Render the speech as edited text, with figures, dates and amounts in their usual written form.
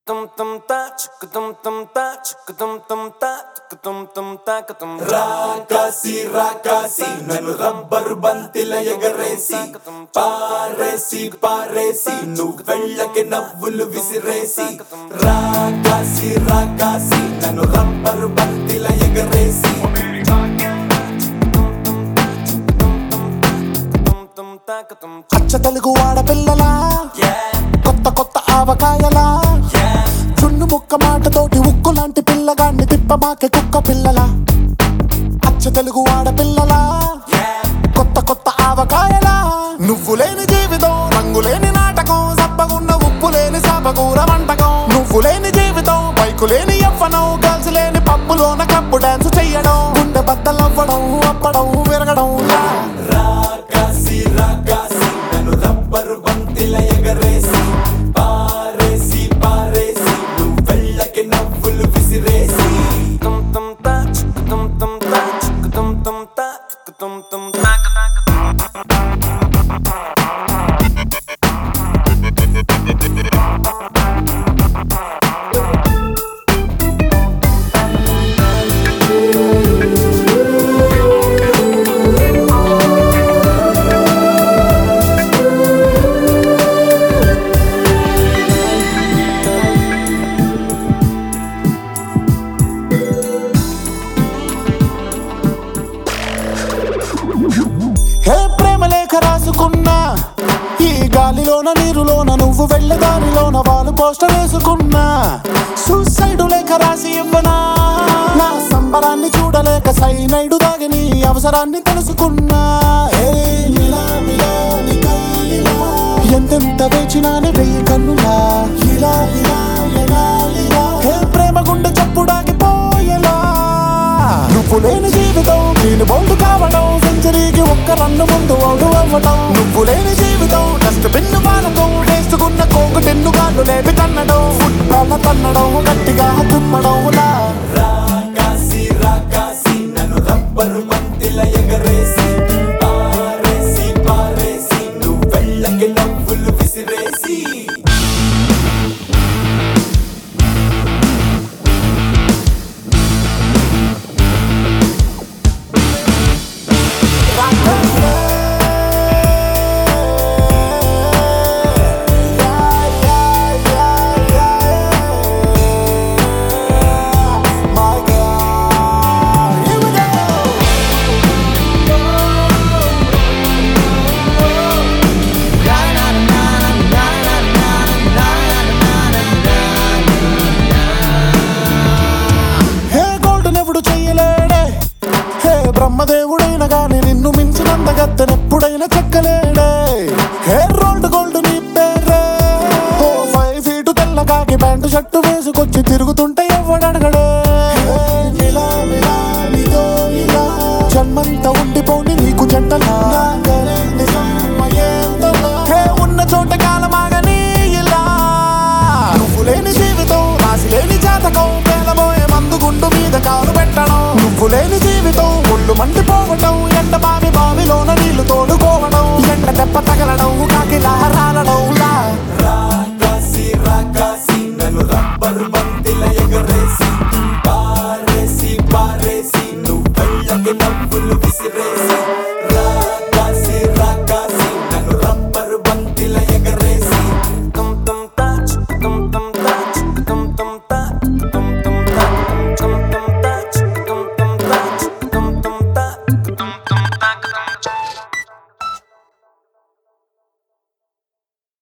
రాకాసి రాకాసి నన్ను రబ్బరు బంతిల ఎగరేసి పారేసి పారేసి నువ్వు వెళ్ళకి నవ్వులు విసిరేసి రాకాసి రాకాసి నన్ను రబ్బరు బంతిల ఎగరేసి అచ్చ తెలుగు ఆడపిల్లలా కొత్త కొత్త ఆవకాయలా చున్ను ముక్క మాటతోటి ఉక్కు లాంటి పిల్లగాన్ని తిప్పమాకే కుక్క పిల్లలా అచ్చ తెలుగు ఆడపిల్లలా కొత్త కొత్త ఆవకాయలా నువ్వు లేని జీవితం రంగు లేని నాటకం సబ్బగున్న ఉప్పు లేని సాపకూర వంటకం నువ్వు లేని జీవితం బైకు లేని యవ్వనం గర్ల్స్ లేని పప్పులోన కప్పు డాన్స్ చెయ్యడం గుండె బద్దలవ్వడం అప్పడం విరగడం రాకాసి రాకాసి నన్ను రబ్బరు బంతిల ఎగరేసి పారేసి పారేసి నువ్వు వెళ్ళకి నవ్వులు విసిరేసి హే ప్రేమ లేఖ రాసుకున్నా ఈ గాలిలోన నీరులోన నువ్వు వెళ్ళే దారిలోన వాళ్ళు పోస్టర్ వేసుకున్నా సూసైడు లేఖ రాసి ఇవ్వనా నా సంబరాన్ని చూడలేక సైనైడు దాగి నీ అవసరాన్ని తెలుసుకున్నా ఎంతెంత వేచినాని వెయ్యి కన్నులా ఇలా ఇలా ఇలా ఇలా హే ప్రేమ గుండె చప్పుడాగిపోయేలా నువ్వు లేని జీవితం నేను బౌండు కావడం సెంచరీకి ఒక్క రన్ను ముందు అవుడు అవ్వడం నువ్వు లేని జీవితం డస్ట్ బిన్ను వాలతో వేసుకున్న కోకు టెన్ను కాళ్ళు లేపి తన్నడం ఫుట్బాల్ తన్నడం గట్టిగా తుమ్మడం రాకాసి రాకాసి నన్ను రబ్బరు బంతిల ఎగరేసి పారేసి పారేసి నువ్వు వెళ్ళకి నవ్వులు విసిరేసి బ్రహ్మదేవుడైన గాని నిన్ను మించినంత గత్తెనెప్పుడైనా చెక్కలేడే హే రోల్డ్ గోల్డ్ నీ పేరే ఓ 5 ఫీటు తెల్లగాకి ప్యాంటు షర్టు వేసుకొచ్చి తిరుగుతుంటే ఎవడనగడే జన్మంతా ఉండిపోని నీకు జంటలా హే ఉన్న చోట కాలమాగని ఇలా నువ్వు లేని జీవితం రాసి లేని జాతకం పేలబోయే మందు గుండు మీద కాలు పెట్టడం నువ్వు లేని జీవితం ఒళ్ళు మండిపోవడం ఎండ బావిలోన నీళ్లు తోడుకోవడం ఎండ దెబ్బ తగలడం కాకిలా రాలడం రాకాసి రాకాసి నన్ను రబ్బరు